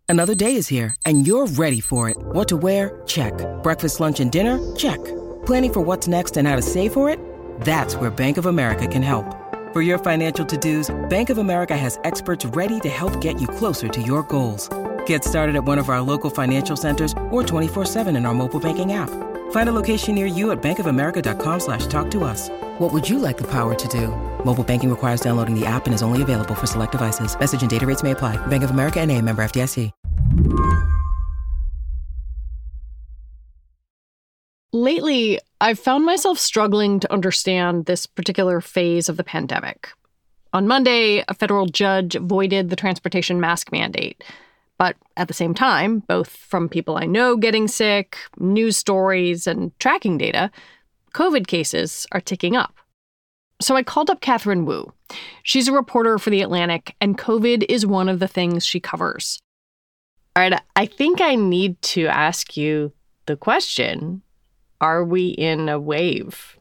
Another day is here, and you're ready for it. What to wear? Check. Breakfast, lunch, and dinner? Check. Planning for what's next and how to save for it? That's where Bank of America can help. For your financial to-dos, Bank of America has experts ready to help get you closer to your goals. Get started at one of our local financial centers or 24/7 in our mobile banking app. Find a location near you at bankofamerica.com/talktous. What would you like the power to do? Mobile banking requires downloading the app and is only available for select devices. Message and data rates may apply. Bank of America N.A., member FDIC. Lately, I've found myself struggling to understand this particular phase of the pandemic. On Monday, a federal judge voided the transportation mask mandate. But at the same time, both from people I know getting sick, news stories, and tracking data, COVID cases are ticking up. So I called up Catherine Wu. She's a reporter for The Atlantic, and COVID is one of the things she covers. All right, I think I need to ask you the question, are we in a wave?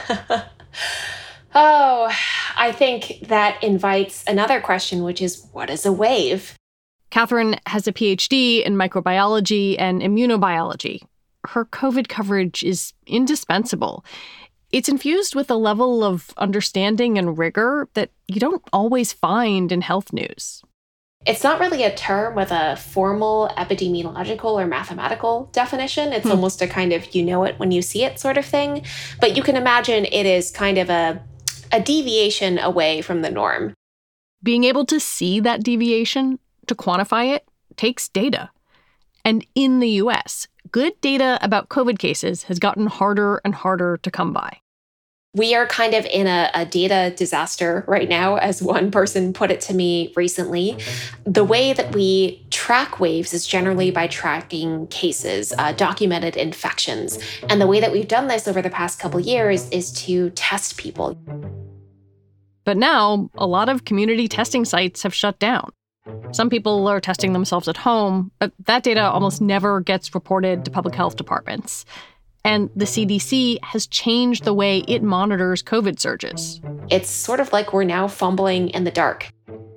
Oh, I think that invites another question, which is, what is a wave? Catherine has a PhD in microbiology and immunobiology. Her COVID coverage is indispensable. It's infused with a level of understanding and rigor that you don't always find in health news. It's not really a term with a formal epidemiological or mathematical definition. It's almost a kind of you know it when you see it sort of thing. But you can imagine it is kind of a deviation away from the norm. Being able to see that deviation, to quantify it, takes data. And in the US, good data about COVID cases has gotten harder and harder to come by. We are kind of in a data disaster right now, as one person put it to me recently. The way that we track waves is generally by tracking cases, documented infections. And the way that we've done this over the past couple years is to test people. But now, a lot of community testing sites have shut down. Some people are testing themselves at home, but that data almost never gets reported to public health departments. And the CDC has changed the way it monitors COVID surges. It's sort of like we're now fumbling in the dark.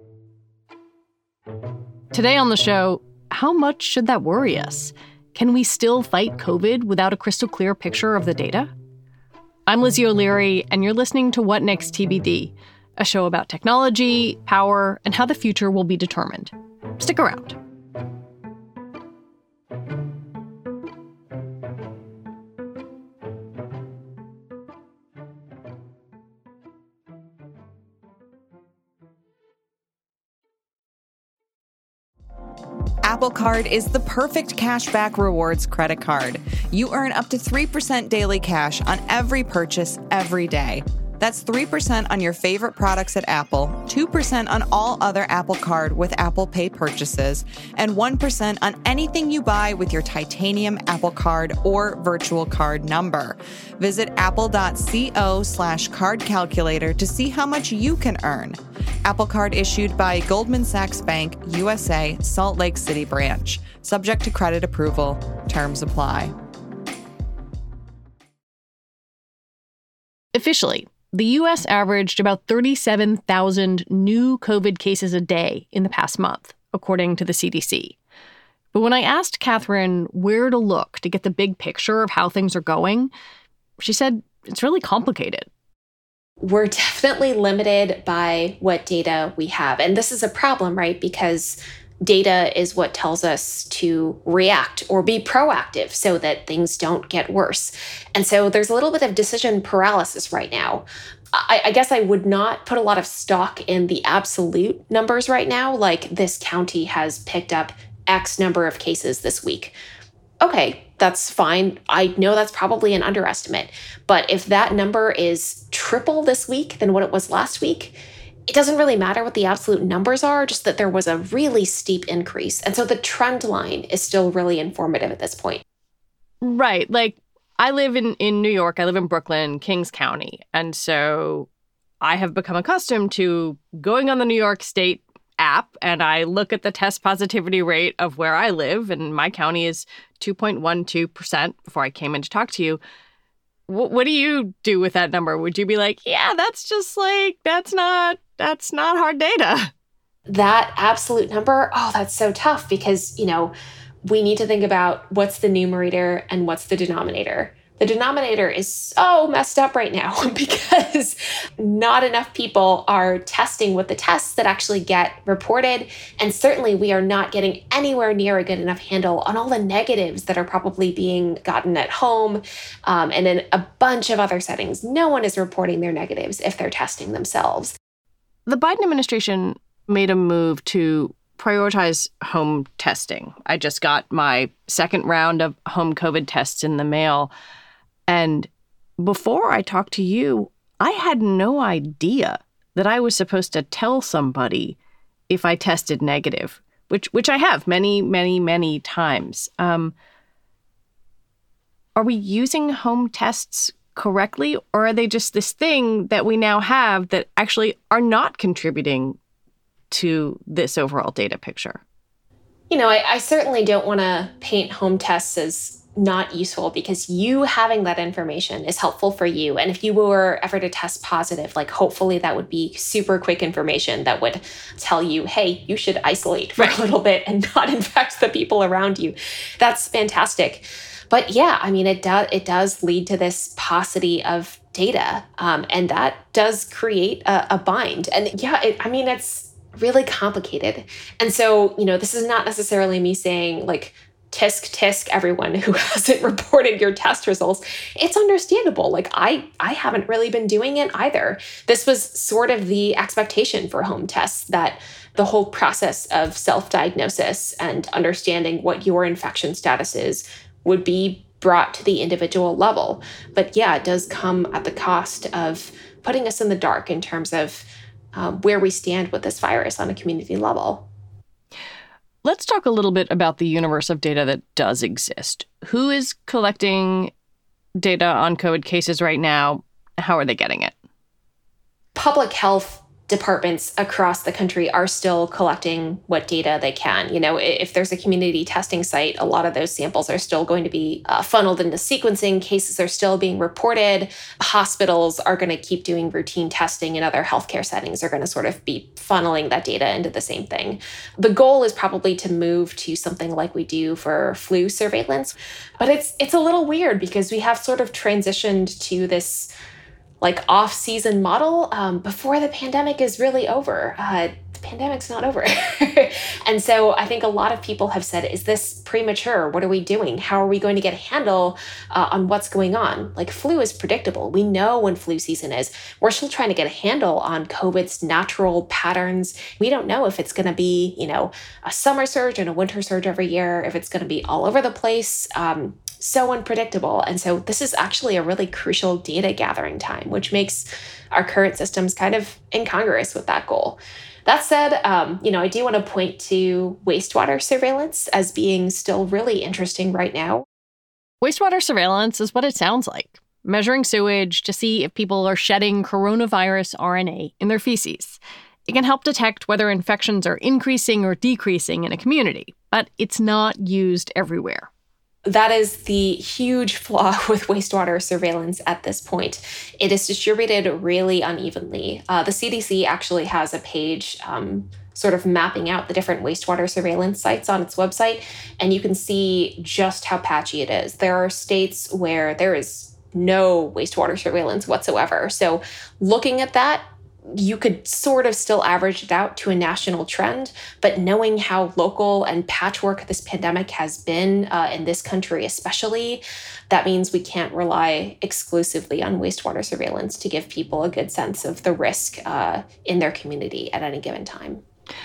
Today on the show, how much should that worry us? Can we still fight COVID without a crystal clear picture of the data? I'm Lizzie O'Leary, and you're listening to What Next TBD, a show about technology, power, and how the future will be determined. Stick around. Apple Card is the perfect cashback rewards credit card. You earn up to 3% daily cash on every purchase every day. That's 3% on your favorite products at Apple, 2% on all other Apple Card with Apple Pay purchases, and 1% on anything you buy with your titanium Apple Card or virtual card number. Visit apple.co/card calculator to see how much you can earn. Apple Card issued by Goldman Sachs Bank, USA, Salt Lake City branch. Subject to credit approval. Terms apply. Officially, the U.S. averaged about 37,000 new COVID cases a day in the past month, according to the CDC. But when I asked Catherine where to look to get the big picture of how things are going, she said it's really complicated. We're definitely limited by what data we have. And this is a problem, right? Because data is what tells us to react or be proactive so that things don't get worse. And so there's a little bit of decision paralysis right now. I guess I would not put a lot of stock in the absolute numbers right now, like this county has picked up X number of cases this week. Okay, that's fine. I know that's probably an underestimate. But if that number is triple this week than what it was last week, it doesn't really matter what the absolute numbers are, just that there was a really steep increase. And so the trend line is still really informative at this point. Right. Like, I live in New York. I live in Brooklyn, Kings County. And so I have become accustomed to going on the New York State app, and I look at the test positivity rate of where I live, and my county is 2.12% before I came in to talk to you. What do you do with that number? Would you be like, yeah, that's just like, that's not hard data? That absolute number, oh, that's so tough because, we need to think about what's the numerator and what's the denominator. The denominator is so messed up right now because not enough people are testing with the tests that actually get reported. And certainly we are not getting anywhere near a good enough handle on all the negatives that are probably being gotten at home and in a bunch of other settings. No one is reporting their negatives if they're testing themselves. The Biden administration made a move to prioritize home testing. I just got my second round of home COVID tests in the mail. And before I talked to you, I had no idea that I was supposed to tell somebody if I tested negative, which I have many, many, many times. Are we using home tests correctly, or are they just this thing that we now have that actually are not contributing to this overall data picture? I certainly don't want to paint home tests as not useful because you having that information is helpful for you. And if you were ever to test positive, hopefully that would be super quick information that would tell you, hey, you should isolate for a little bit and not infect the people around you. That's fantastic. But yeah, it does lead to this paucity of data. And that does create a bind. And yeah, it's really complicated. And so, this is not necessarily me saying tisk everyone who hasn't reported your test results. It's understandable. I haven't really been doing it either. This was sort of the expectation for home tests, that the whole process of self-diagnosis and understanding what your infection status is would be brought to the individual level. But yeah, it does come at the cost of putting us in the dark in terms of where we stand with this virus on a community level. Let's talk a little bit about the universe of data that does exist. Who is collecting data on COVID cases right now? How are they getting it? Public health departments across the country are still collecting what data they can. If there's a community testing site, a lot of those samples are still going to be funneled into sequencing. Cases are still being reported. Hospitals are going to keep doing routine testing, and other healthcare settings are going to sort of be funneling that data into the same thing. The goal is probably to move to something like we do for flu surveillance. But it's a little weird because we have sort of transitioned to this off-season model before the pandemic is really over. The pandemic's not over. And so I think a lot of people have said, is this premature? What are we doing? How are we going to get a handle on what's going on? Flu is predictable. We know when flu season is. We're still trying to get a handle on COVID's natural patterns. We don't know if it's going to be, a summer surge and a winter surge every year, if it's going to be all over the place. So unpredictable. And so this is actually a really crucial data gathering time, which makes our current systems kind of incongruous with that goal. That said, I do want to point to wastewater surveillance as being still really interesting right now. Wastewater surveillance is what it sounds like. Measuring sewage to see if people are shedding coronavirus RNA in their feces. It can help detect whether infections are increasing or decreasing in a community, but it's not used everywhere. That is the huge flaw with wastewater surveillance at this point. It is distributed really unevenly. The CDC actually has a page sort of mapping out the different wastewater surveillance sites on its website, and you can see just how patchy it is. There are states where there is no wastewater surveillance whatsoever. So looking at that, you could sort of still average it out to a national trend, but knowing how local and patchwork this pandemic has been in this country especially, that means we can't rely exclusively on wastewater surveillance to give people a good sense of the risk in their community at any given time.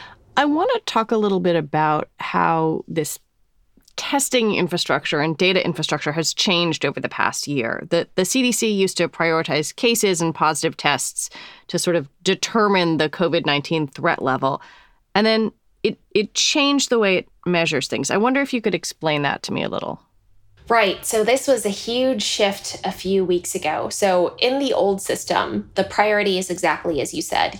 I want to talk a little bit about how this testing infrastructure and data infrastructure has changed over the past year. The CDC used to prioritize cases and positive tests to sort of determine the COVID-19 threat level. And then it changed the way it measures things. I wonder if you could explain that to me a little. Right. So this was a huge shift a few weeks ago. So in the old system, the priority is exactly as you said,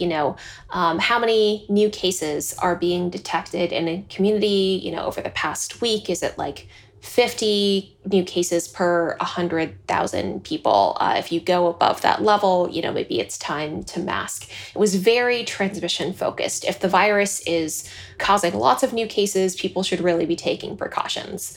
how many new cases are being detected in a community, over the past week? Is it 50 new cases per 100,000 people. If you go above that level, maybe it's time to mask. It was very transmission focused. If the virus is causing lots of new cases, people should really be taking precautions.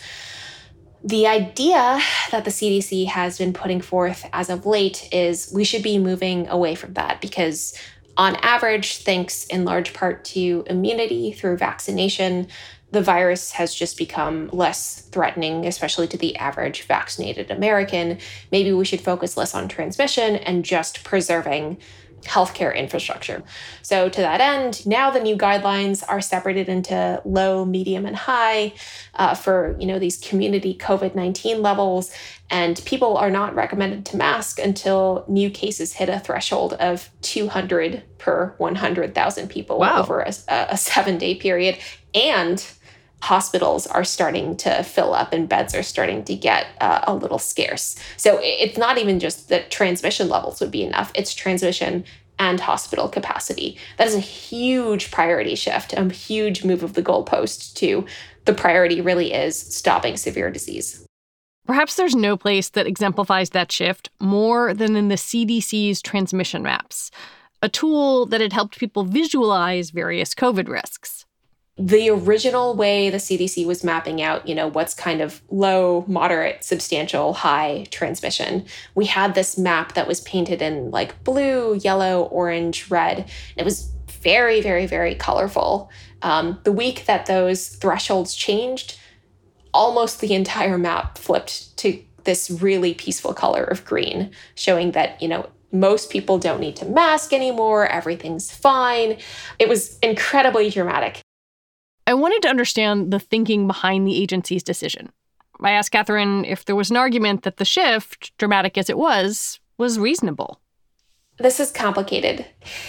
The idea that the CDC has been putting forth as of late is we should be moving away from that because on average, thanks in large part to immunity through vaccination, the virus has just become less threatening, especially to the average vaccinated American. Maybe we should focus less on transmission and just preserving healthcare infrastructure. So to that end, now the new guidelines are separated into low, medium, and high for these community COVID-19 levels. And people are not recommended to mask until new cases hit a threshold of 200 per 100,000 people over a 7-day period. And hospitals are starting to fill up and beds are starting to get a little scarce. So it's not even just that transmission levels would be enough. It's transmission and hospital capacity. That is a huge priority shift, a huge move of the goalpost to the priority really is stopping severe disease. Perhaps there's no place that exemplifies that shift more than in the CDC's transmission maps, a tool that had helped people visualize various COVID risks. The original way the CDC was mapping out, what's kind of low, moderate, substantial, high transmission, we had this map that was painted in like blue, yellow, orange, red. It was very, very, very colorful. The week that those thresholds changed, almost the entire map flipped to this really peaceful color of green, showing that, most people don't need to mask anymore. Everything's fine. It was incredibly dramatic. I wanted to understand the thinking behind the agency's decision. I asked Catherine if there was an argument that the shift, dramatic as it was reasonable. This is complicated.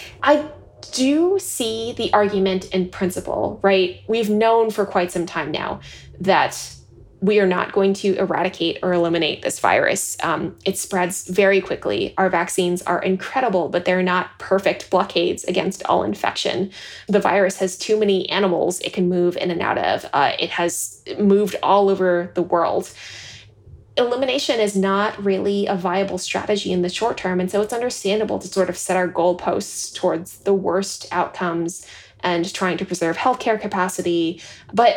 I do see the argument in principle, right? We've known for quite some time now that we are not going to eradicate or eliminate this virus. It spreads very quickly. Our vaccines are incredible, but they're not perfect blockades against all infection. The virus has too many animals it can move in and out of. It has moved all over the world. Elimination is not really a viable strategy in the short term. And so it's understandable to sort of set our goalposts towards the worst outcomes and trying to preserve healthcare capacity. But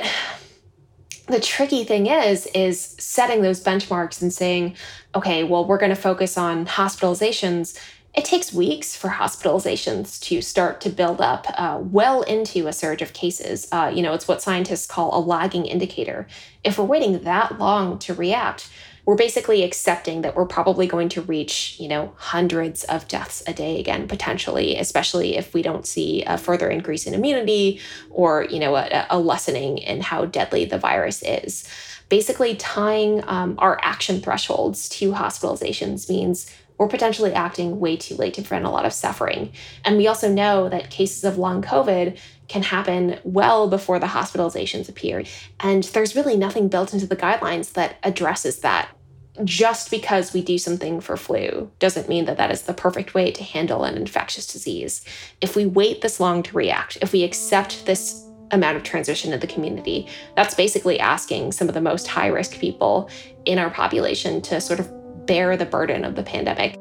the tricky thing is setting those benchmarks and saying, okay, well, we're going to focus on hospitalizations. It takes weeks for hospitalizations to start to build up well into a surge of cases. It's what scientists call a lagging indicator. If we're waiting that long to react, we're basically accepting that we're probably going to reach, hundreds of deaths a day again, potentially, especially if we don't see a further increase in immunity or, a lessening in how deadly the virus is. Basically, tying our action thresholds to hospitalizations means we're potentially acting way too late to prevent a lot of suffering. And we also know that cases of long COVID can happen well before the hospitalizations appear. And there's really nothing built into the guidelines that addresses that. Just because we do something for flu doesn't mean that that is the perfect way to handle an infectious disease. If we wait this long to react, if we accept this amount of transmission in the community, that's basically asking some of the most high-risk people in our population to sort of bear the burden of the pandemic.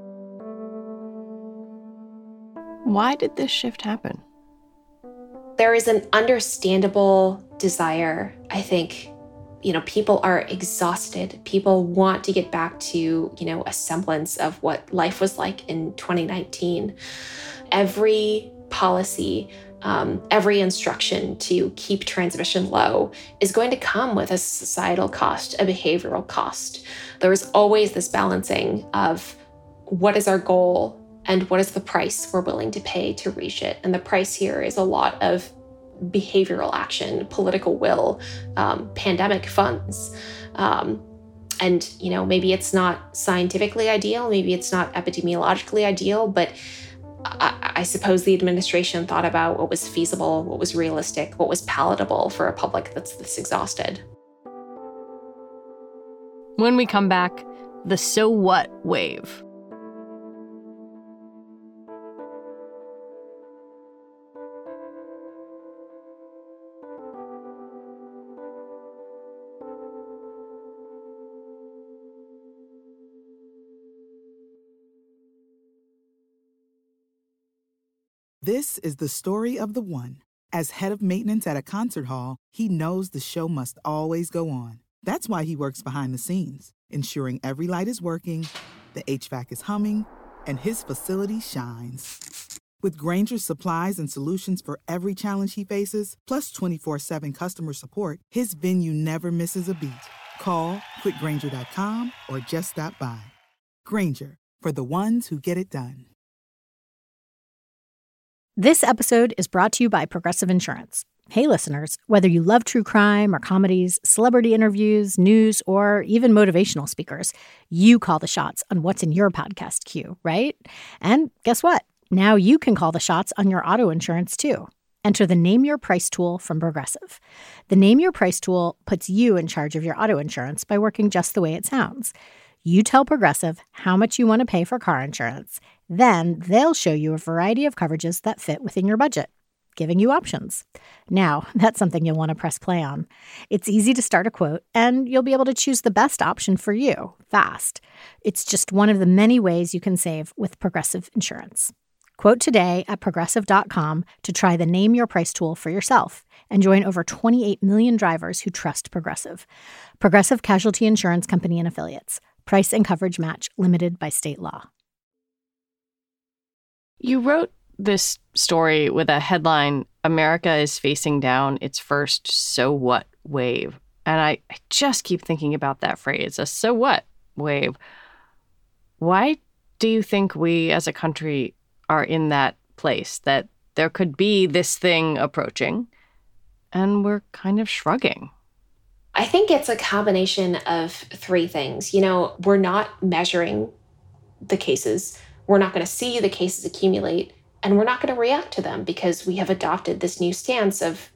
Why did this shift happen? There is an understandable desire, I think. People are exhausted. People want to get back to, a semblance of what life was like in 2019. Every policy, every instruction to keep transmission low is going to come with a societal cost, a behavioral cost. There is always this balancing of what is our goal and what is the price we're willing to pay to reach it. And the price here is a lot of behavioral action, political will, pandemic funds. And maybe it's not scientifically ideal, maybe it's not epidemiologically ideal, but I suppose the administration thought about what was feasible, what was realistic, what was palatable for a public that's this exhausted. When we come back, the so what wave. This is the story of the one. As head of maintenance at a concert hall, he knows the show must always go on. That's why he works behind the scenes, ensuring every light is working, the HVAC is humming, and his facility shines. With Grainger's supplies and solutions for every challenge he faces, plus 24/7 customer support, his venue never misses a beat. Call quickgrainger.com or just stop by. Grainger, for the ones who get it done. This episode is brought to you by Progressive Insurance. Hey, listeners, whether you love true crime or comedies, celebrity interviews, news, or even motivational speakers, you call the shots on what's in your podcast queue, right? And guess what? Now you can call the shots on your auto insurance, too. Enter the Name Your Price tool from Progressive. The Name Your Price tool puts you in charge of your auto insurance by working just the way it sounds. You tell Progressive how much you want to pay for car insurance. Then they'll show you a variety of coverages that fit within your budget, giving you options. Now, that's something you'll want to press play on. It's easy to start a quote, and you'll be able to choose the best option for you fast. It's just one of the many ways you can save with Progressive Insurance. Quote today at Progressive.com to try the Name Your Price tool for yourself and join over 28 million drivers who trust Progressive. Progressive Casualty Insurance Company and Affiliates. Price and coverage match limited by state law. You wrote this story with a headline, America is facing down its first so what wave. And I just keep thinking about that phrase, a so what wave. Why do you think we as a country are in that place, that there could be this thing approaching and we're kind of shrugging? I think it's a combination of three things. We're not measuring the cases. We're not going to see the cases accumulate, and we're not going to react to them because we have adopted this new stance of,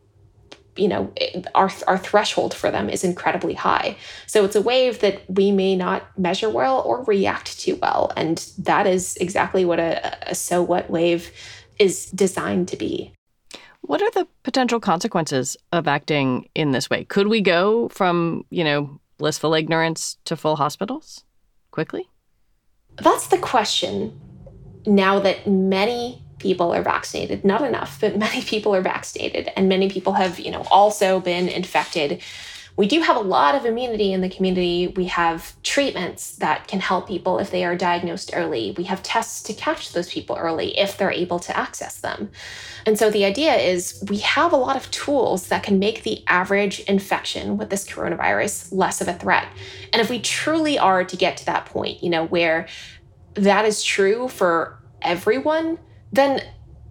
our threshold for them is incredibly high. So it's a wave that we may not measure well or react to well. And that is exactly what a so what wave is designed to be. What are the potential consequences of acting in this way? Could we go from, blissful ignorance to full hospitals quickly? That's the question. Now that many people are vaccinated, not enough, but many people are vaccinated, and many people have, also been infected. We do have a lot of immunity in the community. We have treatments that can help people if they are diagnosed early. We have tests to catch those people early if they're able to access them. And so the idea is we have a lot of tools that can make the average infection with this coronavirus less of a threat. And if we truly are to get to that point, where that is true for everyone, then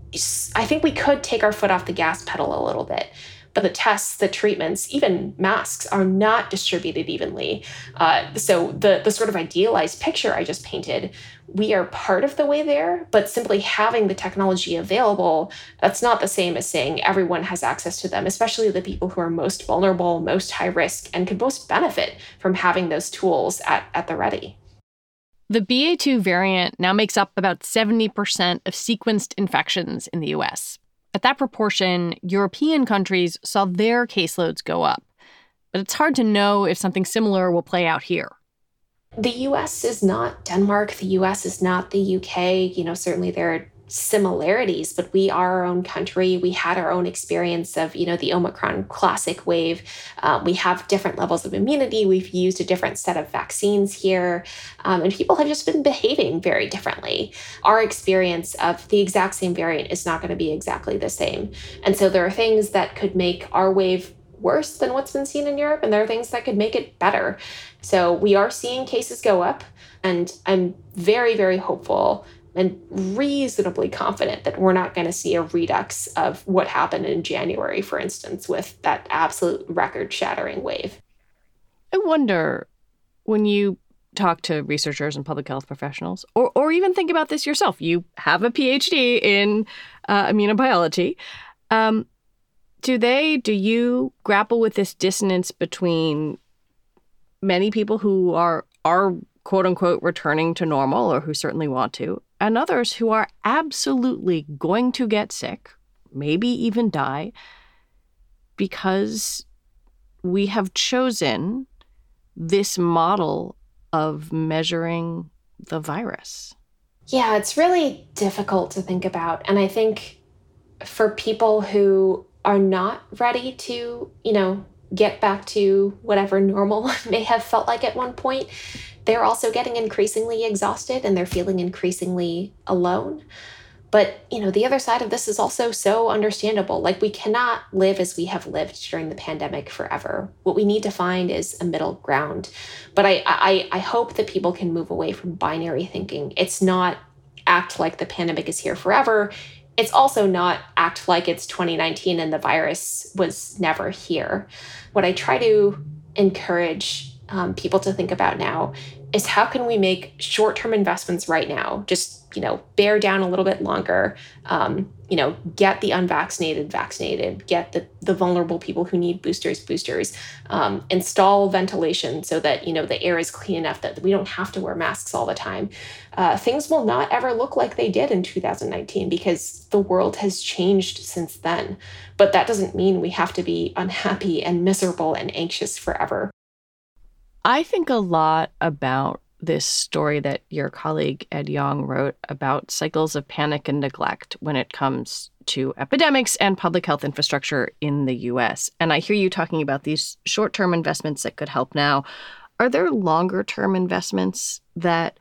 I think we could take our foot off the gas pedal a little bit. But the tests, the treatments, even masks are not distributed evenly. So the sort of idealized picture I just painted, we are part of the way there, but simply having the technology available, that's not the same as saying everyone has access to them, especially the people who are most vulnerable, most high risk, and could most benefit from having those tools at the ready. The BA.2 variant now makes up about 70% of sequenced infections in the U.S. At that proportion, European countries saw their caseloads go up. But it's hard to know if something similar will play out here. The U.S. is not Denmark. The U.S. is not the U.K. Certainly there are similarities, but we are our own country. We had our own experience of, the Omicron classic wave. We have different levels of immunity. We've used a different set of vaccines here. And people have just been behaving very differently. Our experience of the exact same variant is not going to be exactly the same. And so there are things that could make our wave worse than what's been seen in Europe, and there are things that could make it better. So we are seeing cases go up, and I'm very, very hopeful and reasonably confident that we're not going to see a redux of what happened in January, for instance, with that absolute record-shattering wave. I wonder, when you talk to researchers and public health professionals, or even think about this yourself, you have a PhD in immunobiology. Do you grapple with this dissonance between many people who are quote unquote returning to normal, or who certainly want to, and others who are absolutely going to get sick, maybe even die, because we have chosen this model of measuring the virus? Yeah, it's really difficult to think about. And I think for people who are not ready to, get back to whatever normal may have felt like at one point, they're also getting increasingly exhausted and they're feeling increasingly alone. But, the other side of this is also so understandable. Like, we cannot live as we have lived during the pandemic forever. What we need to find is a middle ground. But I hope that people can move away from binary thinking. It's not act like the pandemic is here forever. It's also not act like it's 2019 and the virus was never here. What I try to encourage people to think about now is how can we make short-term investments right now? Just, bear down a little bit longer, get the unvaccinated vaccinated, get the vulnerable people who need boosters, install ventilation so that, the air is clean enough that we don't have to wear masks all the time. Things will not ever look like they did in 2019 because the world has changed since then. But that doesn't mean we have to be unhappy and miserable and anxious forever. I think a lot about this story that your colleague Ed Yong wrote about cycles of panic and neglect when it comes to epidemics and public health infrastructure in the U.S. And I hear you talking about these short-term investments that could help now. Are there longer-term investments that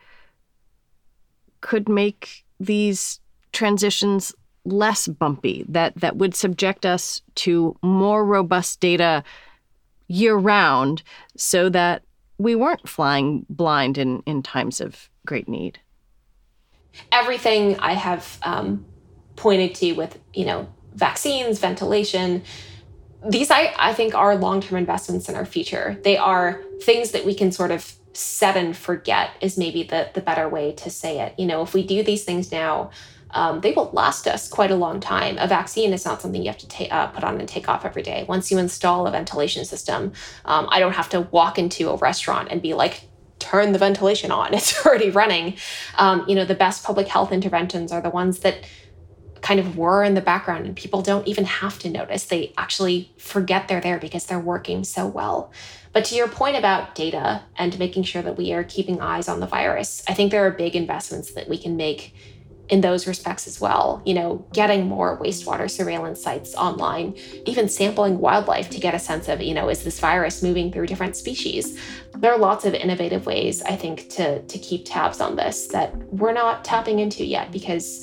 could make these transitions less bumpy, that would subject us to more robust data year-round so that we weren't flying blind in times of great need? Everything I have pointed to with, vaccines, ventilation, these I think are long-term investments in our future. They are things that we can sort of set and forget is maybe the better way to say it. If we do these things now, they will last us quite a long time. A vaccine is not something you have to put on and take off every day. Once you install a ventilation system, I don't have to walk into a restaurant and be like, turn the ventilation on. It's already running. The best public health interventions are the ones that kind of whir in the background and people don't even have to notice. They actually forget they're there because they're working so well. But to your point about data and making sure that we are keeping eyes on the virus, I think there are big investments that we can make in those respects as well. Getting more wastewater surveillance sites online, even sampling wildlife to get a sense of, is this virus moving through different species? There are lots of innovative ways, I think, to keep tabs on this that we're not tapping into yet because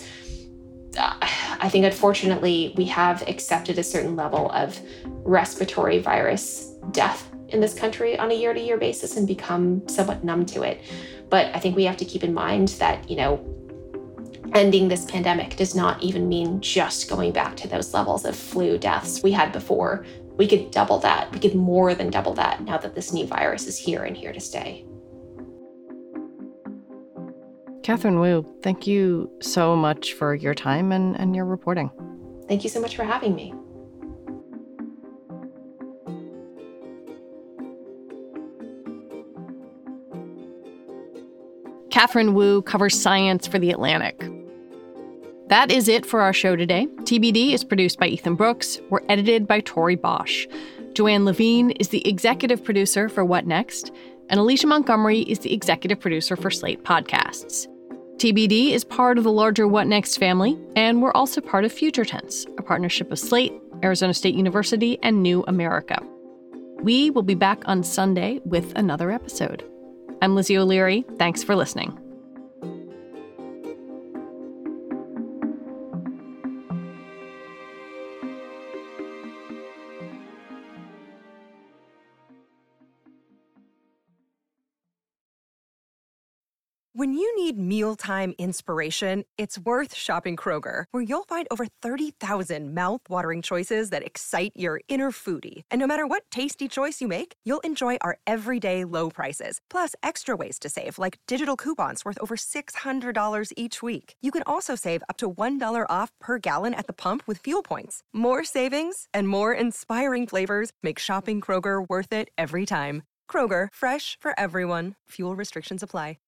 I think, unfortunately, we have accepted a certain level of respiratory virus death in this country on a year-to-year basis and become somewhat numb to it. But I think we have to keep in mind that, ending this pandemic does not even mean just going back to those levels of flu deaths we had before. We could double that. We could more than double that now that this new virus is here and here to stay. Katherine Wu, thank you so much for your time and your reporting. Thank you so much for having me. Katherine Wu covers science for The Atlantic. That is it for our show today. TBD is produced by Ethan Brooks. We're edited by Tori Bosch. Joanne Levine is the executive producer for What Next, and Alicia Montgomery is the executive producer for Slate Podcasts. TBD is part of the larger What Next family, and we're also part of Future Tense, a partnership of Slate, Arizona State University, and New America. We will be back on Sunday with another episode. I'm Lizzie O'Leary. Thanks for listening. When you need mealtime inspiration, it's worth shopping Kroger, where you'll find over 30,000 mouth-watering choices that excite your inner foodie. And no matter what tasty choice you make, you'll enjoy our everyday low prices, plus extra ways to save, like digital coupons worth over $600 each week. You can also save up to $1 off per gallon at the pump with fuel points. More savings and more inspiring flavors make shopping Kroger worth it every time. Kroger, fresh for everyone. Fuel restrictions apply.